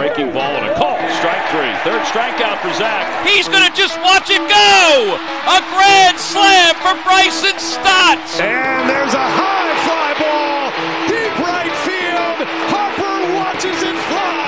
breaking ball and a call. Strike three. Third strikeout for Zach. He's going to just watch it go. A grand slam for Bryson Stott. And there's a high fly ball. Deep right field. Harper watches it fly.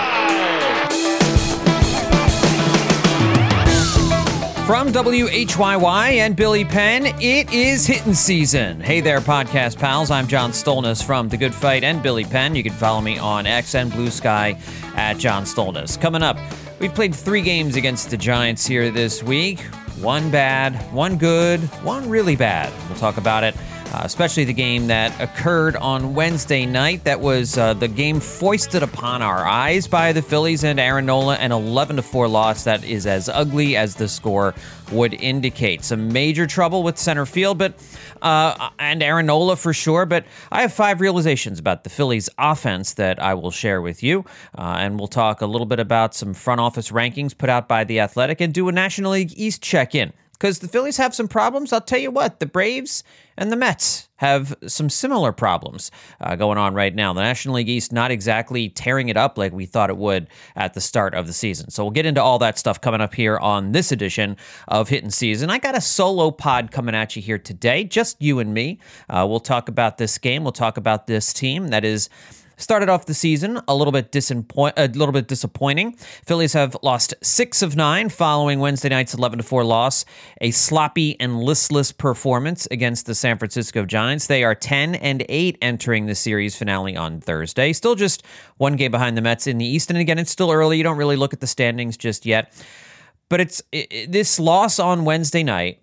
From WHYY and Billy Penn, it is hitting season. Hey there, podcast pals. I'm John Stolnis from The Good Fight and Billy Penn. You can follow me on X and Blue Sky at John Stolnis. Coming up, we've played 3 games against the Giants here this week. One bad, one good, one really bad. We'll talk about it, especially the game that occurred on Wednesday night. That was the game foisted upon our eyes by the Phillies and Aaron Nola, an 11-4 loss that is as ugly as the score would indicate. Some major trouble with center field, but and Aaron Nola for sure. But I have 5 realizations about the Phillies offense that I will share with you, and we'll talk a little bit about some front office rankings put out by The Athletic and do a National League East check-in. Because the Phillies have some problems, I'll tell you what, the Braves and the Mets have some similar problems going on right now. The National League East not exactly tearing it up like we thought it would at the start of the season. So we'll get into all that stuff coming up here on this edition of Hittin' Season. I got a solo pod coming at you here today, just you and me. We'll talk about this game. We'll talk about this team that is started off the season a little bit disappointing. Phillies have lost 6 of 9 following Wednesday night's 11-4 loss, a sloppy and listless performance against the San Francisco Giants. They are 10-8 entering the series finale on Thursday. Still just 1 game behind the Mets in the East. And again, it's still early. You don't really look at the standings just yet. But this loss on Wednesday night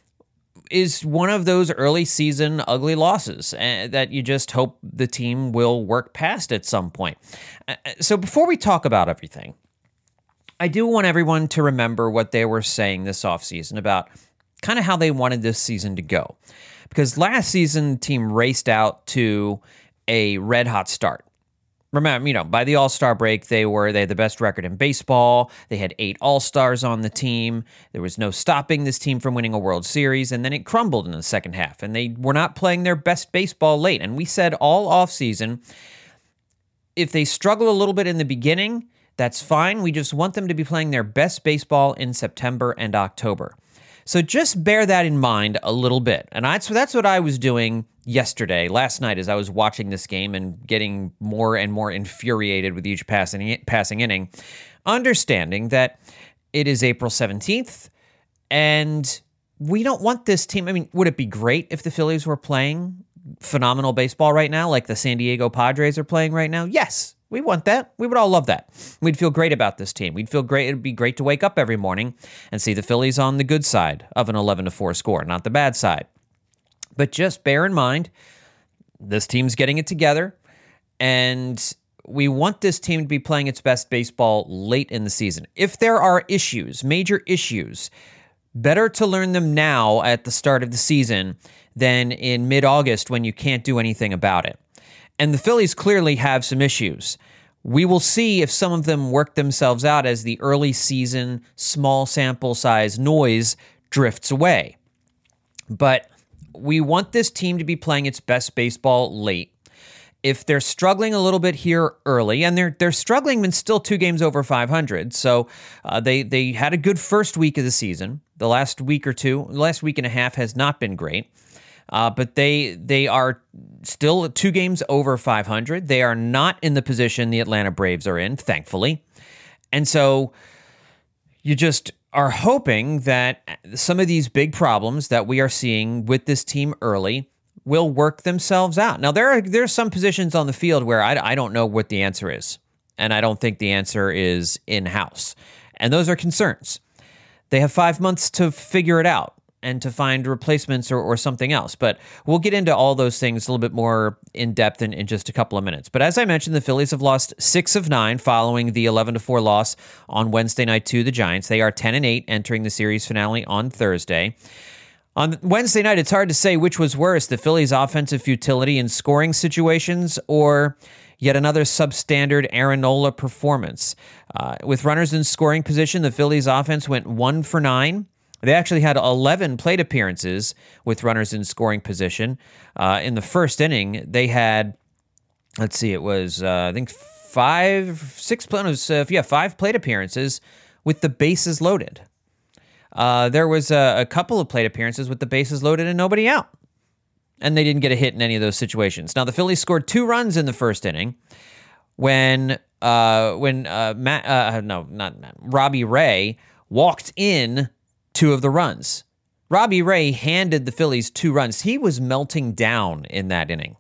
is one of those early season ugly losses that you just hope the team will work past at some point. So before we talk about everything, I do want everyone to remember what they were saying this offseason about kind of how they wanted this season to go. Because last season, the team raced out to a red-hot start. Remember, by the All-Star break, they had the best record in baseball. They had 8 All-Stars on the team. There was no stopping this team from winning a World Series, and then it crumbled in the second half, and they were not playing their best baseball late. And we said all offseason, if they struggle a little bit in the beginning, that's fine. We just want them to be playing their best baseball in September and October. So just bear that in mind a little bit. And that's what I was doing last night, as I was watching this game and getting more and more infuriated with each passing inning, understanding that it is April 17th, and we don't want this team. I mean, would it be great if the Phillies were playing phenomenal baseball right now, like the San Diego Padres are playing right now? Yes. We want that. We would all love that. We'd feel great about this team. We'd feel great. It'd be great to wake up every morning and see the Phillies on the good side of an 11-4 score, not the bad side. But just bear in mind, this team's getting it together, and we want this team to be playing its best baseball late in the season. If there are issues, major issues, better to learn them now at the start of the season than in mid-August when you can't do anything about it. And the Phillies clearly have some issues. We will see if some of them work themselves out as the early season, small sample size noise drifts away. But we want this team to be playing its best baseball late. If they're struggling a little bit here early, and they're struggling but still 2 games over 500, so they had a good first week of the season. The last week and a half has not been great. But they are still 2 games over 500. They are not in the position the Atlanta Braves are in, thankfully. And so you just are hoping that some of these big problems that we are seeing with this team early will work themselves out. Now, there are some positions on the field where I don't know what the answer is, and I don't think the answer is in-house. And those are concerns. They have 5 months to figure it out and to find replacements or something else. But we'll get into all those things a little bit more in depth in just a couple of minutes. But as I mentioned, the Phillies have lost 6 of 9 following the 11-4 loss on Wednesday night to the Giants. They are 10-8 entering the series finale on Thursday. On Wednesday night, it's hard to say which was worse, the Phillies' offensive futility in scoring situations or yet another substandard Aaron Nola performance. With runners in scoring position, the Phillies' offense went 1 for 9. They actually had 11 plate appearances with runners in scoring position. In the first inning, they had, it was, I think, five plate appearances with the bases loaded. There was a couple of plate appearances with the bases loaded and nobody out. And they didn't get a hit in any of those situations. Now, the Phillies scored 2 runs in the first inning when Robbie Ray walked in 2 of the runs. Robbie Ray handed the Phillies 2 runs. He was melting down in that inning.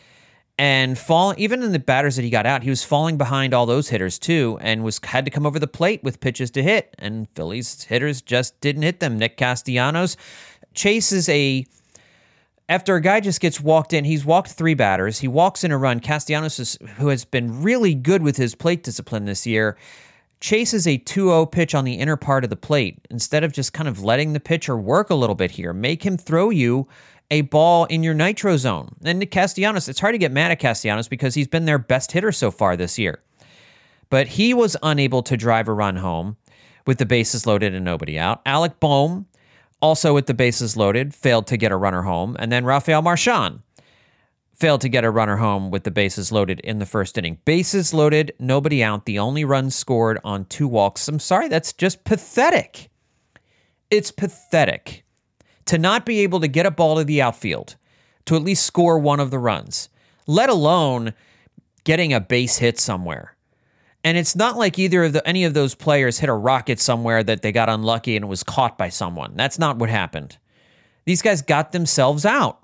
And even in the batters that he got out, he was falling behind all those hitters too, and had to come over the plate with pitches to hit. And Phillies hitters just didn't hit them. Nick Castellanos chases after a guy just gets walked in, he's walked 3 batters. He walks in a run. Castellanos, who has been really good with his plate discipline this year, chases a 2-0 pitch on the inner part of the plate. Instead of just kind of letting the pitcher work a little bit here, make him throw you a ball in your nitro zone. And Nick Castellanos, it's hard to get mad at Castellanos because he's been their best hitter so far this year. But he was unable to drive a run home with the bases loaded and nobody out. Alec Bohm, also with the bases loaded, failed to get a runner home. And then Rafael Marchand failed to get a runner home with the bases loaded in the first inning. Bases loaded, nobody out. The only run scored on 2 walks. I'm sorry, that's just pathetic. It's pathetic to not be able to get a ball to the outfield, to at least score one of the runs, let alone getting a base hit somewhere. And it's not like any of those players hit a rocket somewhere that they got unlucky and it was caught by someone. That's not what happened. These guys got themselves out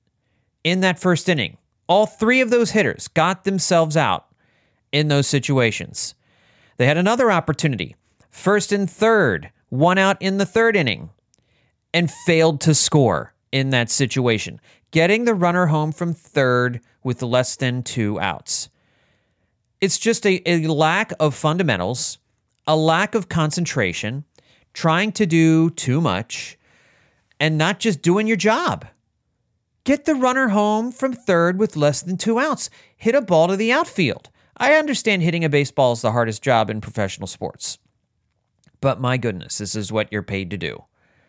in that first inning. All 3 of those hitters got themselves out in those situations. They had another opportunity, first and third, 1 out in the 3rd inning, and failed to score in that situation, getting the runner home from 3rd with less than 2 outs. It's just a lack of fundamentals, a lack of concentration, trying to do too much, and not just doing your job. Get the runner home from 3rd with less than 2 outs. Hit a ball to the outfield. I understand hitting a baseball is the hardest job in professional sports. But my goodness, this is what you're paid to do.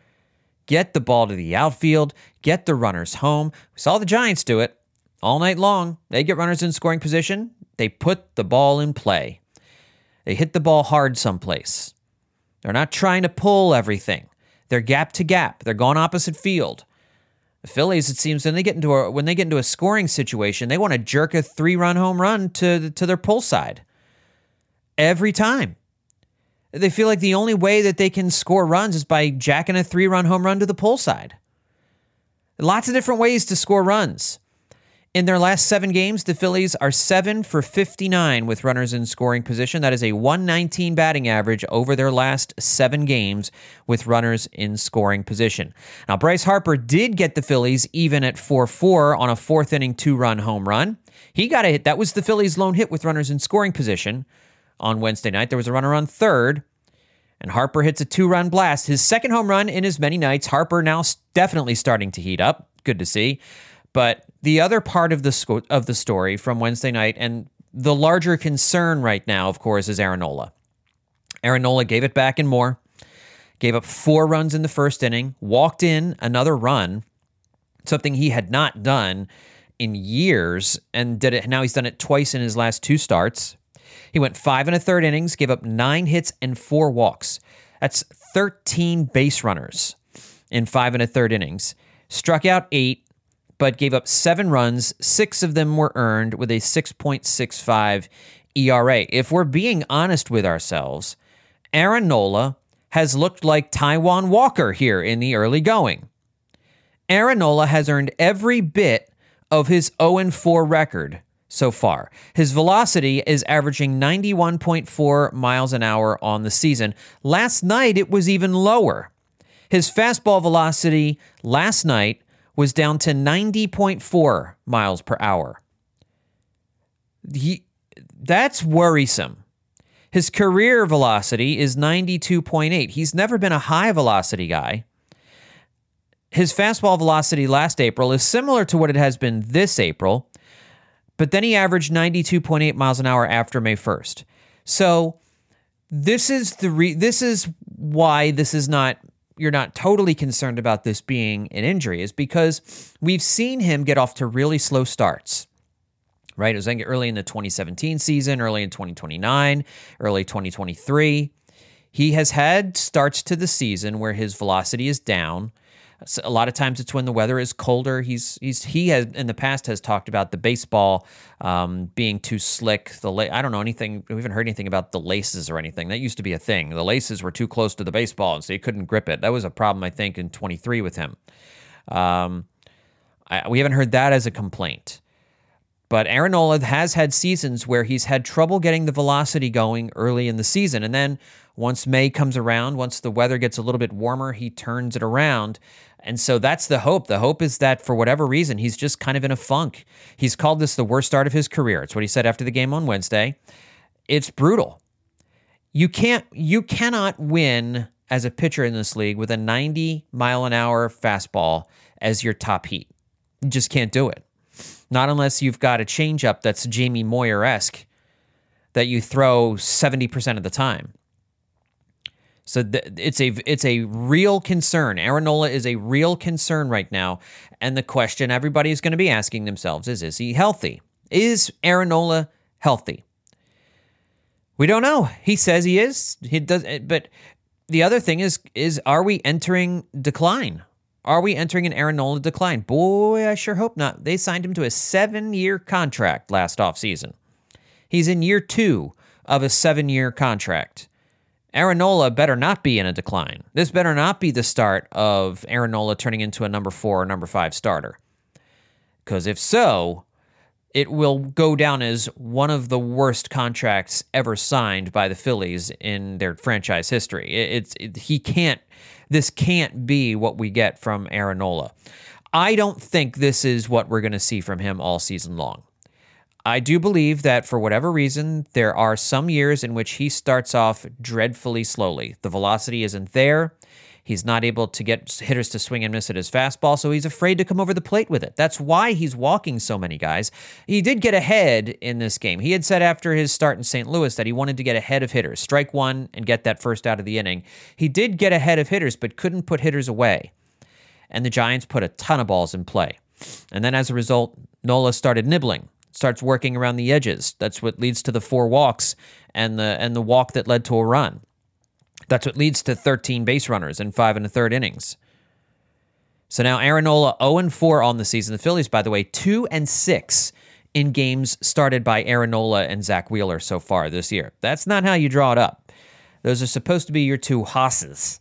Get the ball to the outfield. Get the runners home. We saw the Giants do it all night long. They get runners in scoring position. They put the ball in play. They hit the ball hard someplace. They're not trying to pull everything. They're gap to gap. They're going opposite field. The Phillies, it seems, when they get into a scoring situation, they want to jerk a 3-run home run to their pull side. Every time. They feel like the only way that they can score runs is by jacking a 3-run home run to the pull side. Lots of different ways to score runs. In their last 7 games, the Phillies are 7 for 59 with runners in scoring position. That is a 119 batting average over their last 7 games with runners in scoring position. Now, Bryce Harper did get the Phillies even at 4-4 on a 4th inning 2-run home run. He got a hit. That was the Phillies' lone hit with runners in scoring position on Wednesday night. There was a runner on 3rd, and Harper hits a 2-run blast. His 2nd home run in as many nights. Harper now definitely starting to heat up. Good to see. But the other part of the story from Wednesday night, and the larger concern right now, of course, is Aaron Nola. Aaron Nola gave it back and more, gave up 4 runs in the first inning, walked in another run, something he had not done in years, and did it. Now he's done it twice in his last 2 starts. He went 5 1/3 innings, gave up 9 hits and 4 walks. That's 13 base runners in 5 1/3 innings. Struck out 8. But gave up 7 runs. 6 of them were earned with a 6.65 ERA. If we're being honest with ourselves, Aaron Nola has looked like Taijuan Walker here in the early going. Aaron Nola has earned every bit of his 0-4 record so far. His velocity is averaging 91.4 miles an hour on the season. Last night, it was even lower. His fastball velocity last night was down to 90.4 miles per hour. That's worrisome. His career velocity is 92.8. He's never been a high velocity guy. His fastball velocity last April is similar to what it has been this April, but then he averaged 92.8 miles an hour after May 1st. So this is why this is not, you're not totally concerned about this being an injury, is because we've seen him get off to really slow starts. right? It was like early in the 2017 season, early in 2029, early 2023. He has had starts to the season where his velocity is down. So a lot of times it's when the weather is colder. He has in the past has talked about the baseball being too slick. I don't know anything. We haven't heard anything about the laces or anything. That used to be a thing. The laces were too close to the baseball, and so he couldn't grip it. That was a problem, I think, in 23 with him. We haven't heard that as a complaint. But Aaron Nola has had seasons where he's had trouble getting the velocity going early in the season. And then once May comes around, once the weather gets a little bit warmer, he turns it around. And so that's the hope. The hope is that for whatever reason, he's just kind of in a funk. He's called this the worst start of his career. It's what he said after the game on Wednesday. It's brutal. You cannot win as a pitcher in this league with a 90-mile-an-hour fastball as your top heat. You just can't do it. Not unless you've got a changeup that's Jamie Moyer-esque that you throw 70% of the time. So it's a real concern. Aaron Nola is a real concern right now. And the question everybody is going to be asking themselves is he healthy? Is Aaron Nola healthy? We don't know. He says he is. He does. But the other thing is are we entering decline? Are we entering an Aaron Nola decline? Boy, I sure hope not. They signed him to a 7-year contract last offseason. He's in year 2 of a 7-year contract. Aaron Nola better not be in a decline. This better not be the start of Aaron Nola turning into a number 4 or number 5 starter. Because if so, it will go down as one of the worst contracts ever signed by the Phillies in their franchise history. This can't be what we get from Aaron Nola. I don't think this is what we're going to see from him all season long. I do believe that for whatever reason, there are some years in which he starts off dreadfully slowly. The velocity isn't there. He's not able to get hitters to swing and miss at his fastball, so he's afraid to come over the plate with it. That's why he's walking so many guys. He did get ahead in this game. He had said after his start in St. Louis that he wanted to get ahead of hitters, strike one and get that first out of the inning. He did get ahead of hitters, but couldn't put hitters away. And the Giants put a ton of balls in play. And then as a result, Nola started nibbling, starts working around the edges. That's what leads to the 4 walks and the walk that led to a run. That's what leads to 13 base runners in 5 1/3 innings. So now Aaron Nola 0-4 on the season. The Phillies, by the way, 2-6 in games started by Aaron Nola and Zach Wheeler so far this year. That's not how you draw it up. Those are supposed to be your 2 hosses.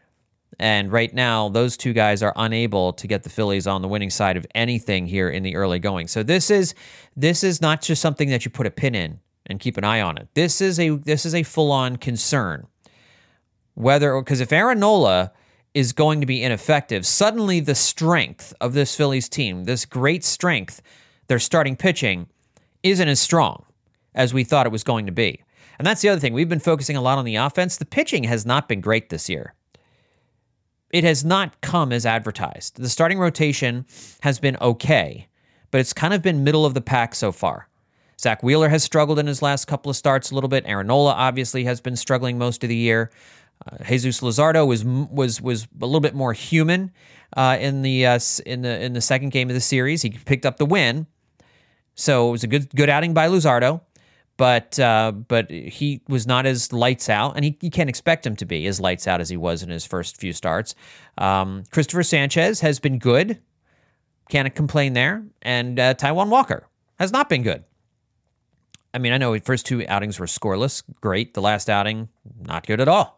And right now, those 2 guys are unable to get the Phillies on the winning side of anything here in the early going. So this is not just something that you put a pin in and keep an eye on it. This is a full-on concern. Because if Aaron Nola is going to be ineffective, suddenly the strength of this Phillies team, this great strength, their starting pitching, isn't as strong as we thought it was going to be. And that's the other thing. We've been focusing a lot on the offense. The pitching has not been great this year. It has not come as advertised. The starting rotation has been okay, but it's kind of been middle of the pack so far. Zach Wheeler has struggled in his last couple of starts a little bit. Aaron Nola obviously has been struggling most of the year. Jesus Luzardo was a little bit more human in the second game of the series. He picked up the win, so it was a good outing by Luzardo, but he was not as lights out, and you can't expect him to be as lights out as he was in his first few starts. Christopher Sanchez has been good, can't complain there, and Taijuan Walker has not been good. I mean, I know his first 2 outings were scoreless, great. The last outing, not good at all.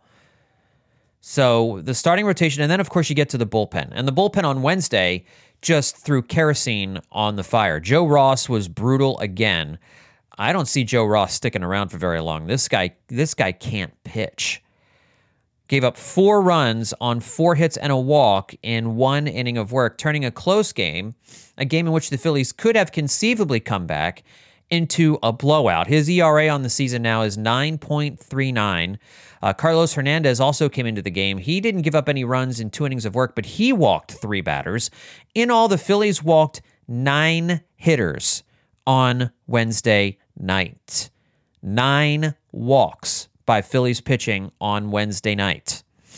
So the starting rotation, and then, of course, you get to the bullpen. And the bullpen on Wednesday just threw kerosene on the fire. Joe Ross was brutal again. I don't see Joe Ross sticking around for very long. This guy can't pitch. Gave up 4 runs on 4 hits and a walk in 1 inning of work, turning a close game, a game in which the Phillies could have conceivably come back, into a blowout. His ERA on the season now is 9.39. Carlos Hernandez also came into the game. He didn't give up any runs in 2 innings of work, but he walked 3 batters. In all, the Phillies walked 9 hitters on Wednesday night. 9 walks by Phillies pitching on Wednesday night.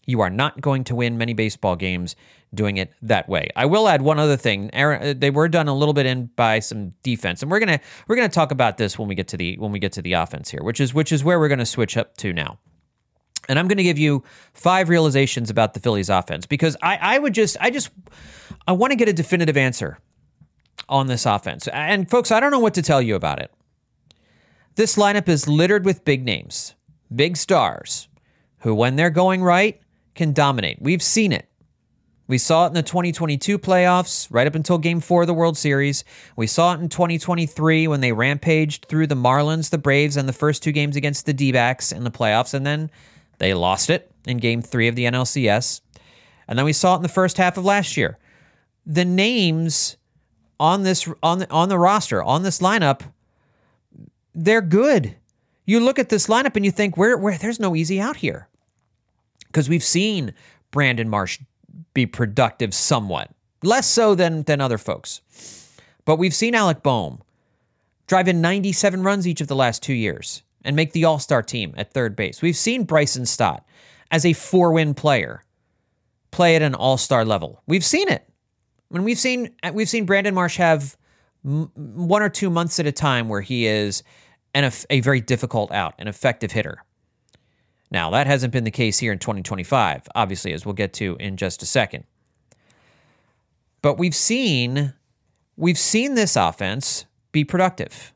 You are not going to win many baseball games doing it that way. I will add one other thing. Aaron, they were done a little bit in by some defense, and we're gonna talk about this when we get to the offense here, which is where we're gonna switch up to now. And I'm gonna give you 5 realizations about the Phillies offense, because I want to get a definitive answer on this offense. And folks, I don't know what to tell you about it. This lineup is littered with big names, big stars, who, when they're going right, can dominate. We've seen it. We saw it in the 2022 playoffs, right up until Game 4 of the World Series. We saw it in 2023 when they rampaged through the Marlins, the Braves, and the first 2 games against the D-backs in the playoffs, and then they lost it in Game 3 of the NLCS. And then we saw it in the first half of last year. The names on the roster, on this lineup, they're good. You look at this lineup and you think, where there's no easy out here. Because we've seen Brandon Marsh be productive somewhat. Less so than other folks. But we've seen Alec Boehm drive in 97 runs each of the last 2 years and make the All-Star team at third base. We've seen Bryson Stott as a 4-win player play at an All-Star level. We've seen it. When we've seen Brandon Marsh have 1 or 2 months at a time where he is a very difficult out, an effective hitter. Now, that hasn't been the case here in 2025, obviously, as we'll get to in just a second. But we've seen this offense be productive.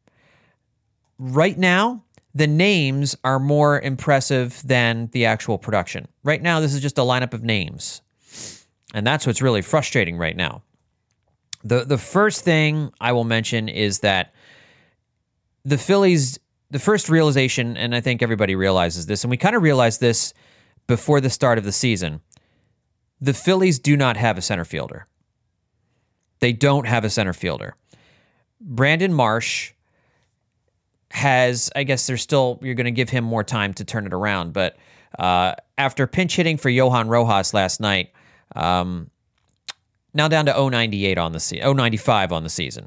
Right now, the names are more impressive than the actual production. Right now, this is just a lineup of names. And that's what's really frustrating right now. The first thing I will mention is that the Phillies, the first realization, and I think everybody realizes this, and we kind of realized this before the start of the season, the Phillies do not have a center fielder. They don't have a center fielder. Brandon Marsh has, I guess you're going to give him more time to turn it around, but after pinch hitting for Johan Rojas last night, now down to 0.98 on the 0.95 on the season.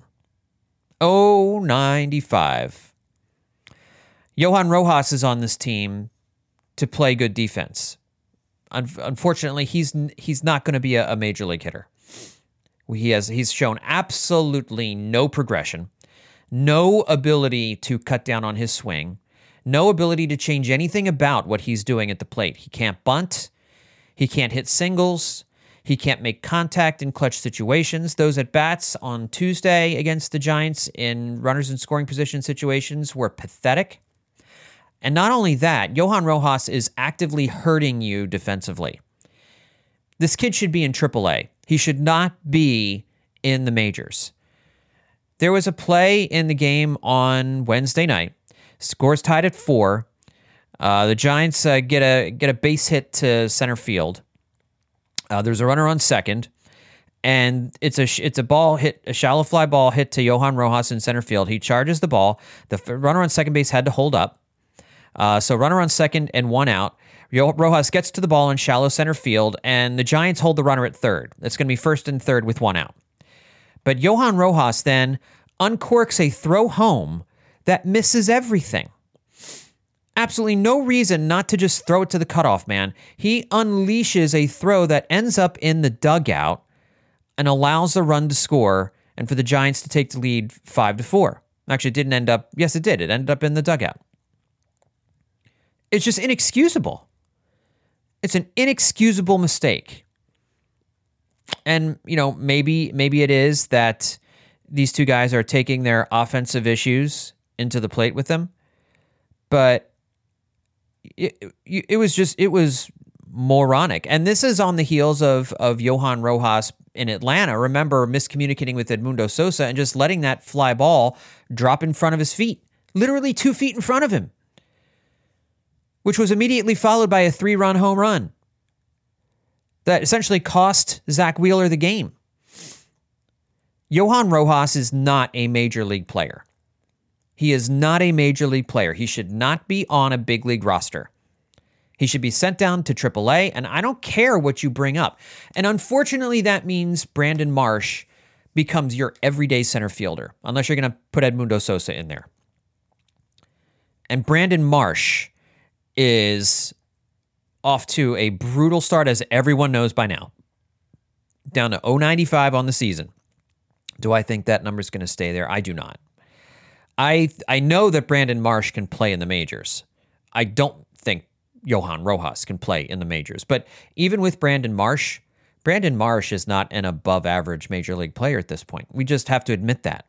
0.95. Johan Rojas is on this team to play good defense. Unfortunately, he's not going to be a major league hitter. He's shown absolutely no progression, no ability to cut down on his swing, no ability to change anything about what he's doing at the plate. He can't bunt. He can't hit singles. He can't make contact in clutch situations. Those at-bats on Tuesday against the Giants in runners in scoring position situations were pathetic. And not only that, Johan Rojas is actively hurting you defensively. This kid should be in AAA. He should not be in the majors. There was a play in the game on Wednesday night. Scores tied at 4. The Giants get a base hit to center field. There's a runner on second, and it's a ball hit, a shallow fly ball hit to Johan Rojas in center field. He charges the ball. The runner on second base had to hold up. So runner on second and 1 out. Rojas gets to the ball in shallow center field, and the Giants hold the runner at third. It's going to be first and third with 1 out. But Johan Rojas then uncorks a throw home that misses everything. Absolutely no reason not to just throw it to the cutoff man. He unleashes a throw that ends up in the dugout and allows the run to score and for the Giants to take the lead 5-4. Actually, it didn't end up. Yes, it did. It ended up in the dugout. It's just inexcusable. It's an inexcusable mistake. And, maybe it is that these two guys are taking their offensive issues into the plate with them. But it was moronic. And this is on the heels of Johan Rojas in Atlanta. Remember miscommunicating with Edmundo Sosa and just letting that fly ball drop in front of his feet. Literally 2 feet in front of him. Which was immediately followed by a 3-run home run that essentially cost Zach Wheeler the game. Johan Rojas is not a major league player. He is not a major league player. He should not be on a big league roster. He should be sent down to AAA, and I don't care what you bring up. And unfortunately, that means Brandon Marsh becomes your everyday center fielder, unless you're going to put Edmundo Sosa in there. And Brandon Marsh is off to a brutal start, as everyone knows by now. Down to 0.95 on the season. Do I think that number's going to stay there? I do not. I know that Brandon Marsh can play in the majors. I don't think Johan Rojas can play in the majors. But even with Brandon Marsh is not an above-average major league player at this point. We just have to admit that.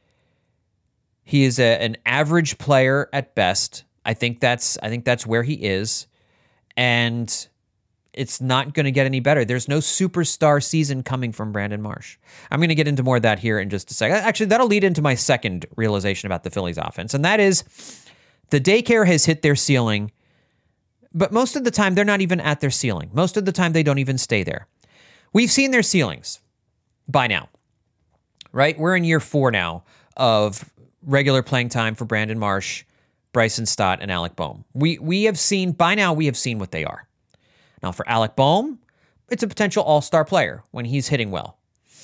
He is an average player at best. I think that's where he is, and it's not going to get any better. There's no superstar season coming from Brandon Marsh. I'm going to get into more of that here in just a second. Actually, that'll lead into my second realization about the Phillies offense, and that is the daycare has hit their ceiling, but most of the time they're not even at their ceiling. Most of the time they don't even stay there. We've seen their ceilings by now, right? We're in year 4 now of regular playing time for Brandon Marsh, Bryson Stott, and Alec Bohm. We have seen what they are. Now for Alec Bohm, it's a potential all-star player when he's hitting well.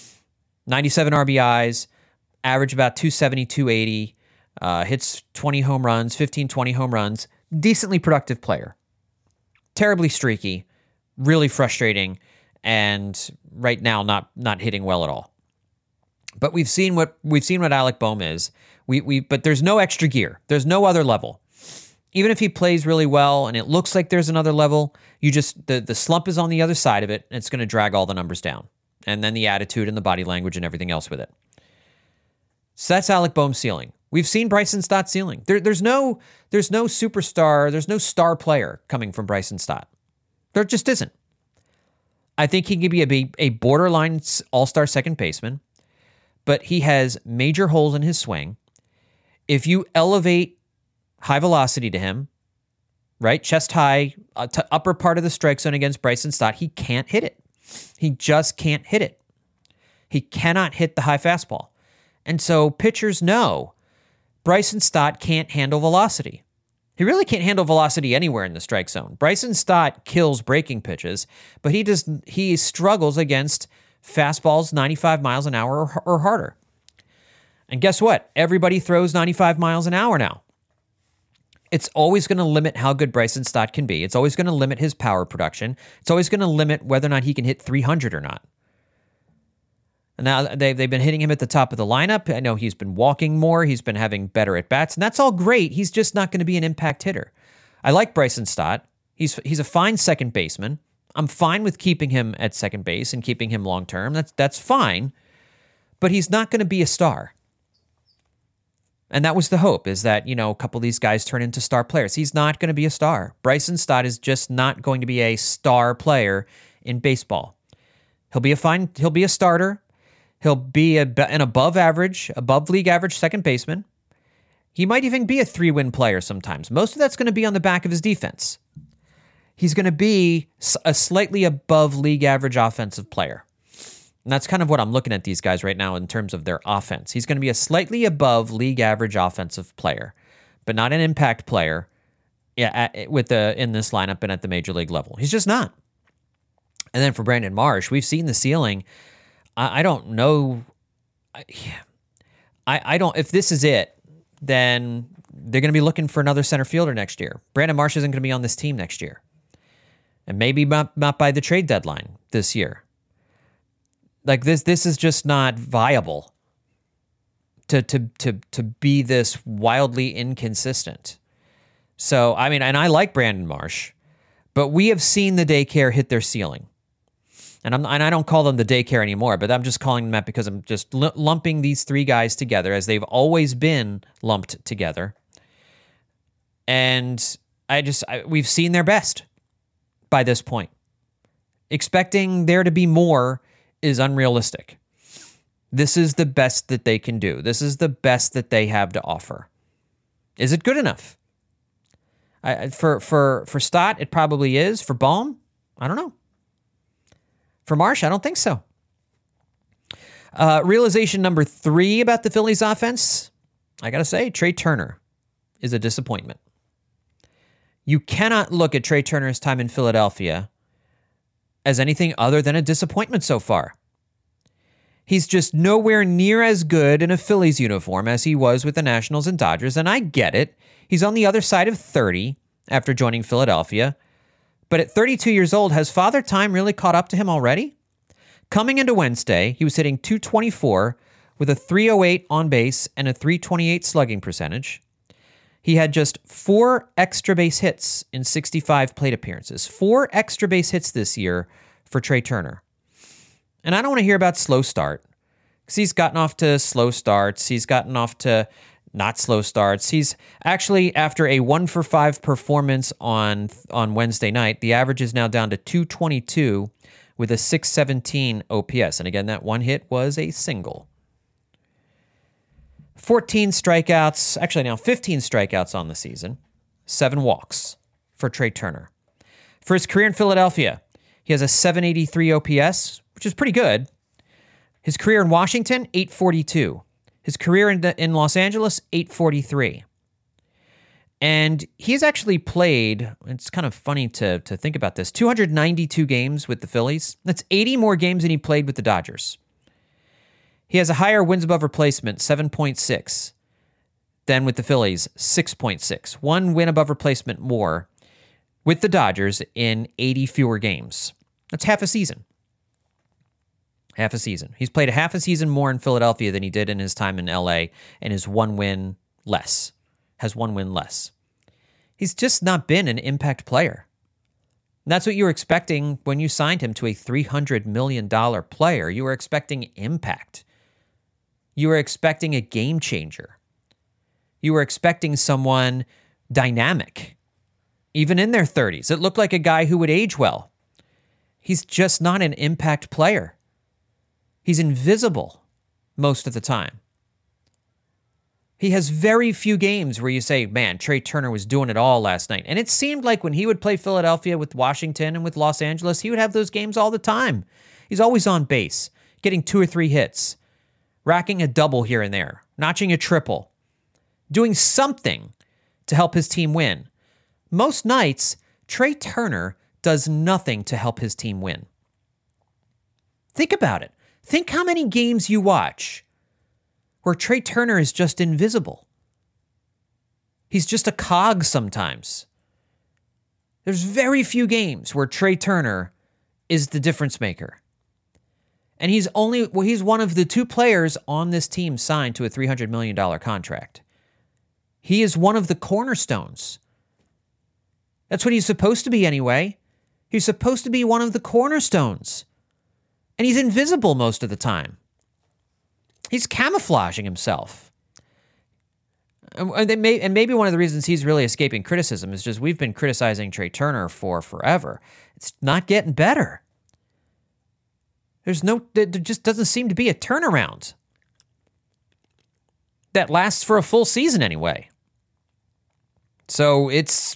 97 RBIs, average about 270, 280, hits 20 home runs, 15, 20 home runs. Decently productive player. Terribly streaky, really frustrating, and right now not hitting well at all. But we've seen what Alec Bohm is. But there's no extra gear. There's no other level. Even if he plays really well and it looks like there's another level, the slump is on the other side of it, and it's going to drag all the numbers down. And then the attitude and the body language and everything else with it. So that's Alec Bohm's ceiling. We've seen Bryson Stott's ceiling. There's no superstar, there's no star player coming from Bryson Stott. There just isn't. I think he could be a borderline all-star second baseman, but he has major holes in his swing. If you elevate high velocity to him, right, chest high, to upper part of the strike zone against Bryson Stott, he can't hit it. He just can't hit it. He cannot hit the high fastball. And so pitchers know Bryson Stott can't handle velocity. He really can't handle velocity anywhere in the strike zone. Bryson Stott kills breaking pitches, but he struggles against fastballs 95 miles an hour or harder. And guess what? Everybody throws 95 miles an hour now. It's always going to limit how good Bryson Stott can be. It's always going to limit his power production. It's always going to limit whether or not he can hit 300 or not. And now they've been hitting him at the top of the lineup. I know he's been walking more. He's been having better at-bats, and that's all great. He's just not going to be an impact hitter. I like Bryson Stott. He's a fine second baseman. I'm fine with keeping him at second base and keeping him long-term. That's fine, but he's not going to be a star. And that was the hope, is that, a couple of these guys turn into star players. He's not going to be a star. Bryson Stott is just not going to be a star player in baseball. He'll be a starter. He'll be an above league average second baseman. He might even be a 3-win player sometimes. Most of that's going to be on the back of his defense. He's going to be a slightly above league average offensive player. And that's kind of what I'm looking at these guys right now in terms of their offense. He's going to be a slightly above league average offensive player, but not an impact player in this lineup and at the major league level. He's just not. And then for Brandon Marsh, we've seen the ceiling. I don't know. I don't. If this is it, then they're going to be looking for another center fielder next year. Brandon Marsh isn't going to be on this team next year, and maybe not by the trade deadline this year. Like this is just not viable to be this wildly inconsistent. So I mean, and I like Brandon Marsh, but we have seen the daycare hit their ceiling. And I don't call them the daycare anymore, but I'm just calling them that because I'm just lumping these three guys together as they've always been lumped together. And we've seen their best by this point. Expecting there to be more is unrealistic. This is the best that they can do. This is the best that they have to offer. Is it good enough? For Stott, it probably is. For Bohm, I don't know. For Marsh, I don't think so. Realization number 3 about the Phillies offense, I got to say, Trey Turner is a disappointment. You cannot look at Trey Turner's time in Philadelphia as anything other than a disappointment so far. He's just nowhere near as good in a Phillies uniform as he was with the Nationals and Dodgers, and I get it. He's on the other side of 30 after joining Philadelphia, But at 32 years old, has Father Time really caught up to him already? Coming into Wednesday, he was hitting .224 with a .308 on base and a .328 slugging percentage. He had just 4 extra base hits in 65 plate appearances. 4 extra base hits this year for Trea Turner. And I don't want to hear about slow start, because he's gotten off to slow starts. He's gotten off to not slow starts. He's actually, after a 1-for-5 performance on Wednesday night, the average is now down to .222 with a .617 OPS. And again, that one hit was a single. 15 strikeouts on the season, 7 walks for Trea Turner. For his career in Philadelphia, he has a .783 OPS, which is pretty good. His career in Washington, .842. His career in Los Angeles, .843. And he's actually played, it's kind of funny to think about this, 292 games with the Phillies. That's 80 more games than he played with the Dodgers. He has a higher wins above replacement, 7.6, than with the Phillies, 6.6. 1 win above replacement more with the Dodgers in 80 fewer games. That's half a season. Half a season. He's played a half a season more in Philadelphia than he did in his time in LA, and is 1 win less. Has 1 win less. He's just not been an impact player. And that's what you were expecting when you signed him to a $300 million player. You were expecting impact. You were expecting a game changer. You were expecting someone dynamic. Even in their 30s, it looked like a guy who would age well. He's just not an impact player. He's invisible most of the time. He has very few games where you say, man, Trea Turner was doing it all last night. And it seemed like when he would play Philadelphia with Washington and with Los Angeles, he would have those games all the time. He's always on base, getting 2 or 3 hits, racking a double here and there, notching a triple, doing something to help his team win. Most nights, Trea Turner does nothing to help his team win. Think about it. Think how many games you watch where Trea Turner is just invisible. He's just a cog sometimes. There's very few games where Trea Turner is the difference maker. And he's one of the 2 players on this team signed to a $300 million contract. He is one of the cornerstones. That's what he's supposed to be anyway. He's supposed to be one of the cornerstones. And he's invisible most of the time. He's camouflaging himself. And maybe one of the reasons he's really escaping criticism is just we've been criticizing Trea Turner for forever. It's not getting better. There just doesn't seem to be a turnaround that lasts for a full season anyway. So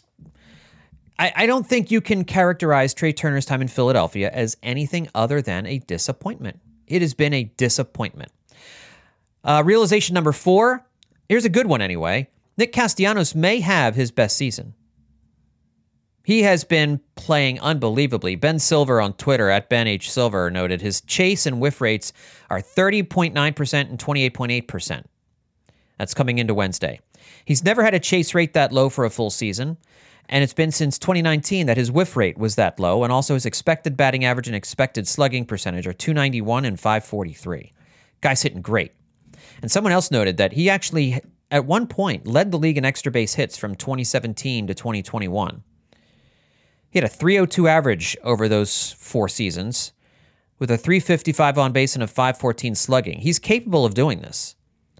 I don't think you can characterize Trea Turner's time in Philadelphia as anything other than a disappointment. It has been a disappointment. Realization number 4. Here's a good one anyway. Nick Castellanos may have his best season. He has been playing unbelievably. Ben Silver on Twitter, at Ben H. Silver, noted his chase and whiff rates are 30.9% and 28.8%. That's coming into Wednesday. He's never had a chase rate that low for a full season, and it's been since 2019 that his whiff rate was that low, and also his expected batting average and expected slugging percentage are .291 and .543. Guy's hitting great. And someone else noted that he actually, at one point, led the league in extra base hits from 2017 to 2021. He had a .302 average over those 4 seasons, with a .355 on base and a .514 slugging. He's capable of doing this.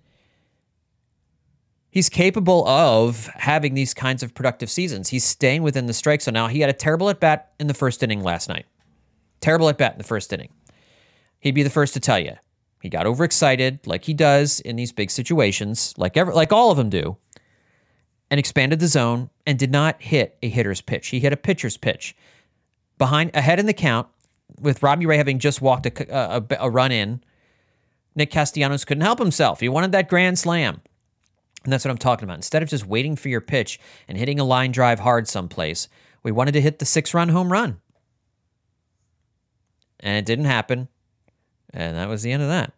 He's capable of having these kinds of productive seasons. He's staying within the strike zone. Now, he had a terrible at-bat in the first inning last night. Terrible at-bat in the first inning. He'd be the first to tell you. He got overexcited, like he does in these big situations, like all of them do, and expanded the zone and did not hit a hitter's pitch. He hit a pitcher's pitch. Ahead in the count, with Robbie Ray having just walked a run in, Nick Castellanos couldn't help himself. He wanted that grand slam. And that's what I'm talking about. Instead of just waiting for your pitch and hitting a line drive hard someplace, we wanted to hit the 6-run home run. And it didn't happen. And that was the end of that.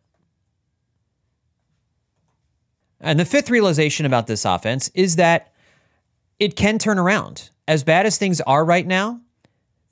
And the 5th realization about this offense is that it can turn around. As bad as things are right now,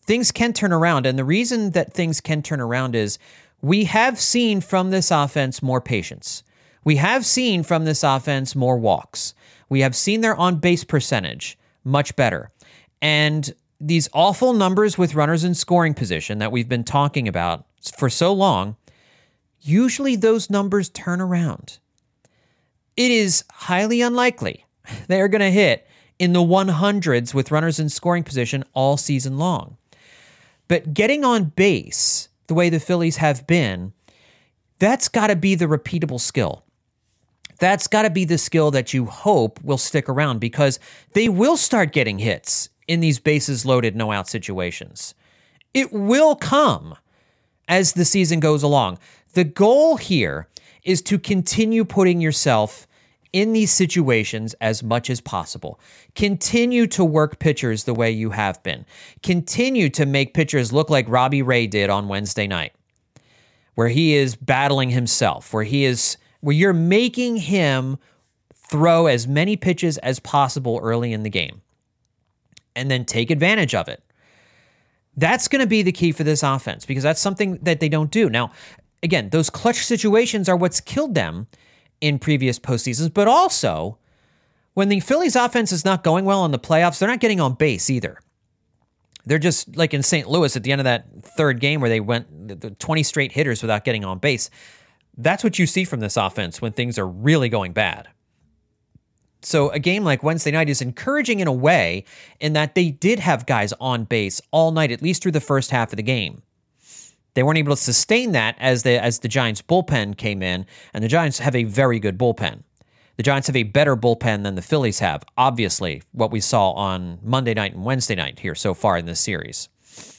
things can turn around. And the reason that things can turn around is we have seen from this offense more patience. We have seen from this offense more walks. We have seen their on-base percentage much better. And these awful numbers with runners in scoring position that we've been talking about for so long, usually those numbers turn around. It is highly unlikely they are going to hit in the 100s with runners in scoring position all season long. But getting on base the way the Phillies have been, that's got to be the repeatable skill. That's got to be the skill that you hope will stick around, because they will start getting hits in these bases loaded, no out situations. It will come as the season goes along. The goal here is to continue putting yourself in these situations as much as possible. Continue to work pitchers the way you have been. Continue to make pitchers look like Robbie Ray did on Wednesday night, where he is battling himself, where you're making him throw as many pitches as possible early in the game, and then take advantage of it. That's going to be the key for this offense, because that's something that they don't do. Now, again, those clutch situations are what's killed them in previous postseasons, but also when the Phillies offense is not going well in the playoffs, they're not getting on base either. They're just like in St. Louis at the end of that third game where they went 20 straight hitters without getting on base. That's what you see from this offense when things are really going bad. So a game like Wednesday night is encouraging in a way in that they did have guys on base all night, at least through the first half of the game. They weren't able to sustain that as the Giants bullpen came in, and the Giants have a very good bullpen. The Giants have a better bullpen than the Phillies have, obviously, what we saw on Monday night and Wednesday night here so far in this series.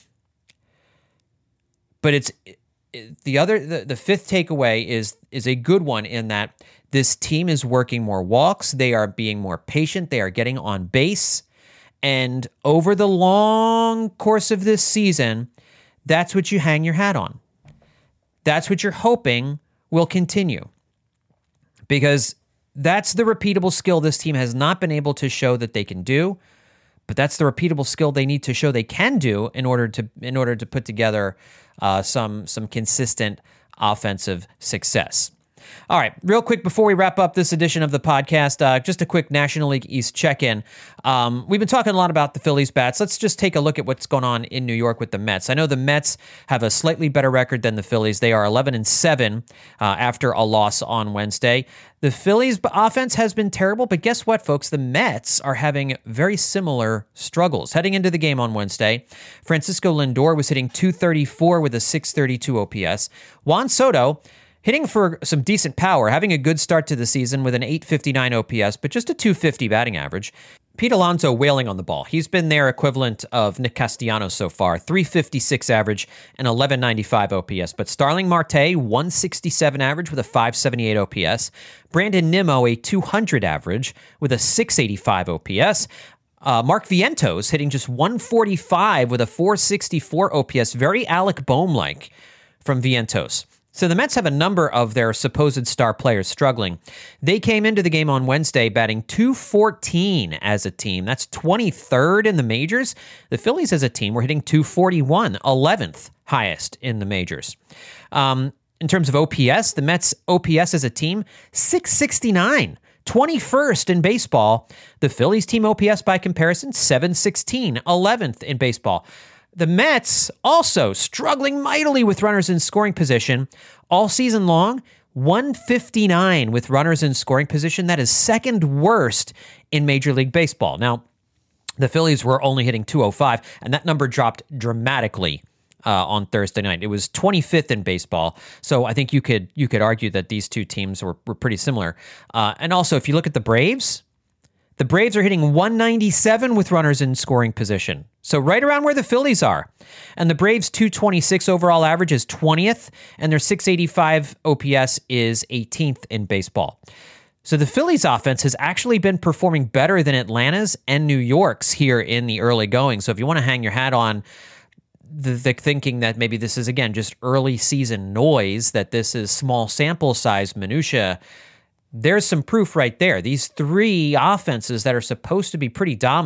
But it's the fifth takeaway is a good one in that this team is working more walks, they are being more patient, they are getting on base, and over the long course of this season, that's what you hang your hat on. That's what you're hoping will continue. Because that's the repeatable skill this team has not been able to show that they can do, but that's the repeatable skill they need to show they can do in order to put together some consistent offensive success. All right, real quick before we wrap up this edition of the podcast, just a quick National League East check-in. We've been talking a lot about the Phillies bats. Let's just take a look at what's going on in New York with the Mets. I know the Mets have a slightly better record than the Phillies. They are 11-7 after a loss on Wednesday. The Phillies offense has been terrible, but guess what, folks? The Mets are having very similar struggles. Heading into the game on Wednesday, Francisco Lindor was hitting .234 with a .632 OPS. Juan Soto hitting for some decent power, having a good start to the season with an .859 OPS, but just a .250 batting average. Pete Alonso wailing on the ball. He's been their equivalent of Nick Castellanos so far, .356 average and .1195 OPS. But Starling Marte, .167 average with a .578 OPS. Brandon Nimmo, a .200 average with a .685 OPS. Mark Vientos hitting just .145 with a .464 OPS. Very Alec Boehm-like from Vientos. So the Mets have a number of their supposed star players struggling. They came into the game on Wednesday batting .214 as a team. That's 23rd in the majors. The Phillies as a team were hitting .241, 11th highest in the majors. In terms of OPS, the Mets OPS as a team, .669. 21st in baseball. The Phillies team OPS by comparison, .716, 11th in baseball. The Mets also struggling mightily with runners in scoring position all season long. .159 with runners in scoring position. That is second worst in Major League Baseball. Now, the Phillies were only hitting .205, and that number dropped dramatically on Thursday night. It was 25th in baseball, so I think you could argue that these two teams were pretty similar. And also, if you look at the Braves are hitting .197 with runners in scoring position. So right around where the Phillies are. And the Braves' .226 overall average is 20th, and their .685 OPS is 18th in baseball. So the Phillies offense has actually been performing better than Atlanta's and New York's here in the early going. So if you want to hang your hat on the thinking that maybe this is, again, just early season noise, that this is small sample size minutia, there's some proof right there. These three offenses that are supposed to be pretty dominant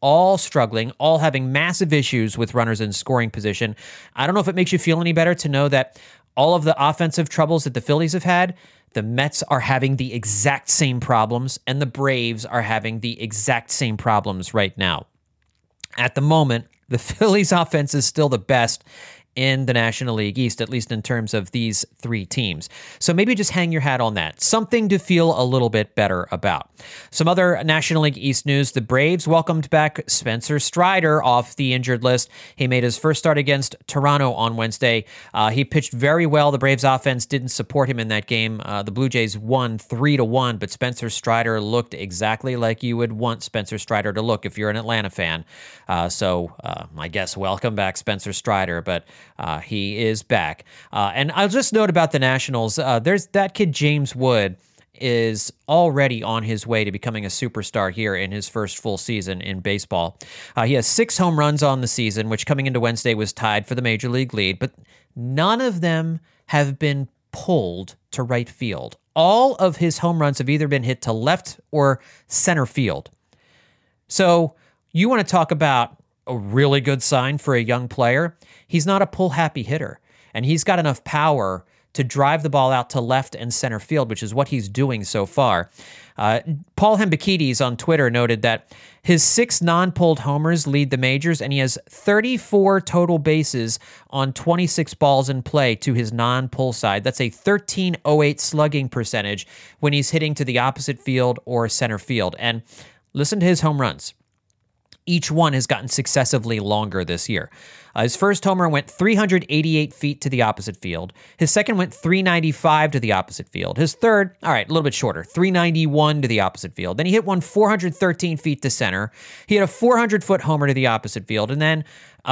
all struggling, all having massive issues with runners in scoring position. I don't know if it makes you feel any better to know that all of the offensive troubles that the Phillies have had, the Mets are having the exact same problems, and the Braves are having the exact same problems right now. At the moment, the Phillies offense is still the best in the National League East, at least in terms of these three teams. So maybe just hang your hat on that. Something to feel a little bit better about. Some other National League East news. The Braves welcomed back Spencer Strider off the injured list. He made his first start against Toronto on Wednesday. He pitched very well. The Braves offense didn't support him in that game. The Blue Jays won 3-1, but Spencer Strider looked exactly like you would want Spencer Strider to look if you're an Atlanta fan. So I guess welcome back Spencer Strider, but he is back. And I'll just note about the Nationals, there's that kid James Wood is already on his way to becoming a superstar here in his first full season in baseball. He has 6 home runs on the season, which coming into Wednesday was tied for the major league lead, but none of them have been pulled to right field. All of his home runs have either been hit to left or center field. So you want to talk about a really good sign for a young player. He's not a pull-happy hitter, and he's got enough power to drive the ball out to left and center field, which is what he's doing so far. Paul Hembekides on Twitter noted that his 6 non-pulled homers lead the majors, and he has 34 total bases on 26 balls in play to his non-pull side. That's a 13.08 slugging percentage when he's hitting to the opposite field or center field. And listen to his home runs. Each one has gotten successively longer this year. His first homer went 388 feet to the opposite field. His second went 395 to the opposite field. His third, all right, a little bit shorter, 391 to the opposite field. Then he hit one 413 feet to center. He hit a 400-foot homer to the opposite field. And then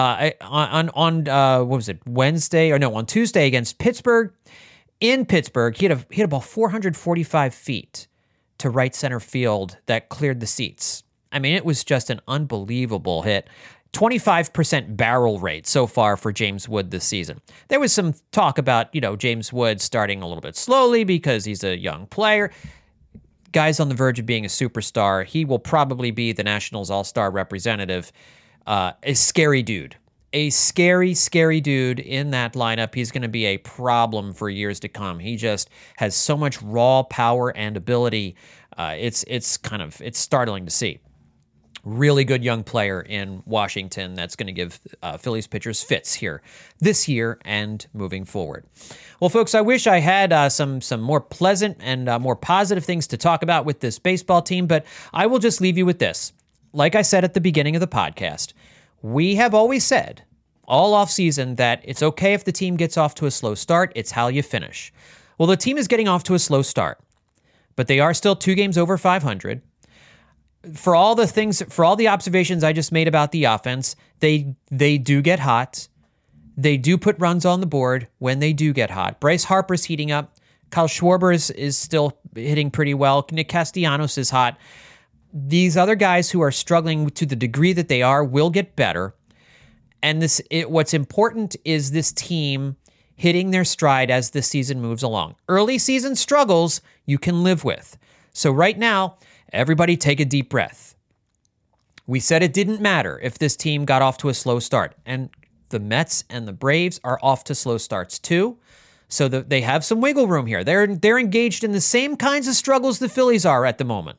on Tuesday against Pittsburgh, in Pittsburgh, he hit a ball 445 feet to right center field that cleared the seats. I mean, it was just an unbelievable hit. 25% barrel rate so far for James Wood this season. There was some talk about, James Wood starting a little bit slowly because he's a young player. Guy's on the verge of being a superstar. He will probably be the Nationals all-star representative. A scary dude. A scary, scary dude in that lineup. He's going to be a problem for years to come. He just has so much raw power and ability. It's startling to see. Really good young player in Washington that's going to give Phillies pitchers fits here this year and moving forward. Well, folks, I wish I had some more pleasant and more positive things to talk about with this baseball team, but I will just leave you with this. Like I said at the beginning of the podcast, we have always said all offseason that it's okay if the team gets off to a slow start. It's how you finish. Well, the team is getting off to a slow start, but they are still 2 games over 500. For all the observations I just made about the offense, they do get hot. They do put runs on the board when they do get hot. Bryce Harper's heating up. Kyle Schwarber is still hitting pretty well. Nick Castellanos is hot. These other guys who are struggling to the degree that they are will get better. And what's important is this team hitting their stride as the season moves along. Early season struggles you can live with. So right now, everybody take a deep breath. We said it didn't matter if this team got off to a slow start, and the Mets and the Braves are off to slow starts too, so that they have some wiggle room here. They're engaged in the same kinds of struggles the Phillies are at the moment.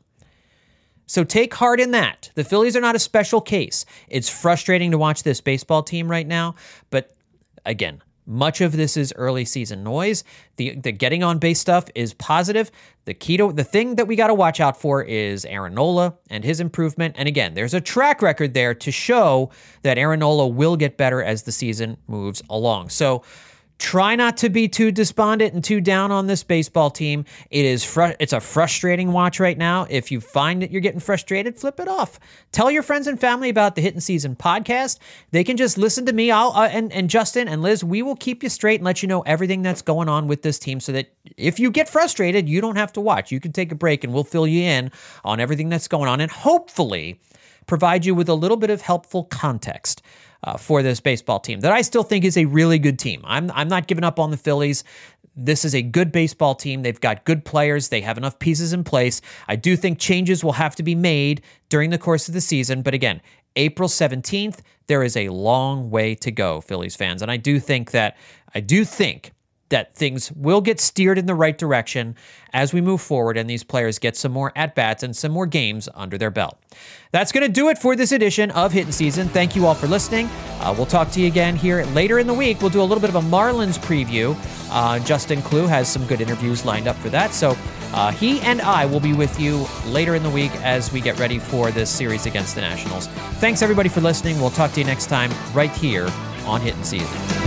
So take heart in that. The Phillies are not a special case. It's frustrating to watch this baseball team right now, but again, much of this is early season noise. The getting on base stuff is positive. The thing that we got to watch out for is Aaron Nola and his improvement. And again, there's a track record there to show that Aaron Nola will get better as the season moves along. So try not to be too despondent and too down on this baseball team. It's a frustrating watch right now. If you find that you're getting frustrated, flip it off. Tell your friends and family about the Hittin' Season podcast. They can just listen to me and Justin and Liz. We will keep you straight and let you know everything that's going on with this team so that if you get frustrated, you don't have to watch. You can take a break and we'll fill you in on everything that's going on. And hopefully provide you with a little bit of helpful context for this baseball team that I still think is a really good team. I'm not giving up on the Phillies. This is a good baseball team. They've got good players. They have enough pieces in place. I do think changes will have to be made during the course of the season. But again, April 17th, there is a long way to go, Phillies fans. And I do think that things will get steered in the right direction as we move forward and these players get some more at-bats and some more games under their belt. That's going to do it for this edition of Hittin' Season. Thank you all for listening. We'll talk to you again here later in the week. We'll do a little bit of a Marlins preview. Justin Klugh has some good interviews lined up for that. So he and I will be with you later in the week as we get ready for this series against the Nationals. Thanks, everybody, for listening. We'll talk to you next time right here on Hittin' Season.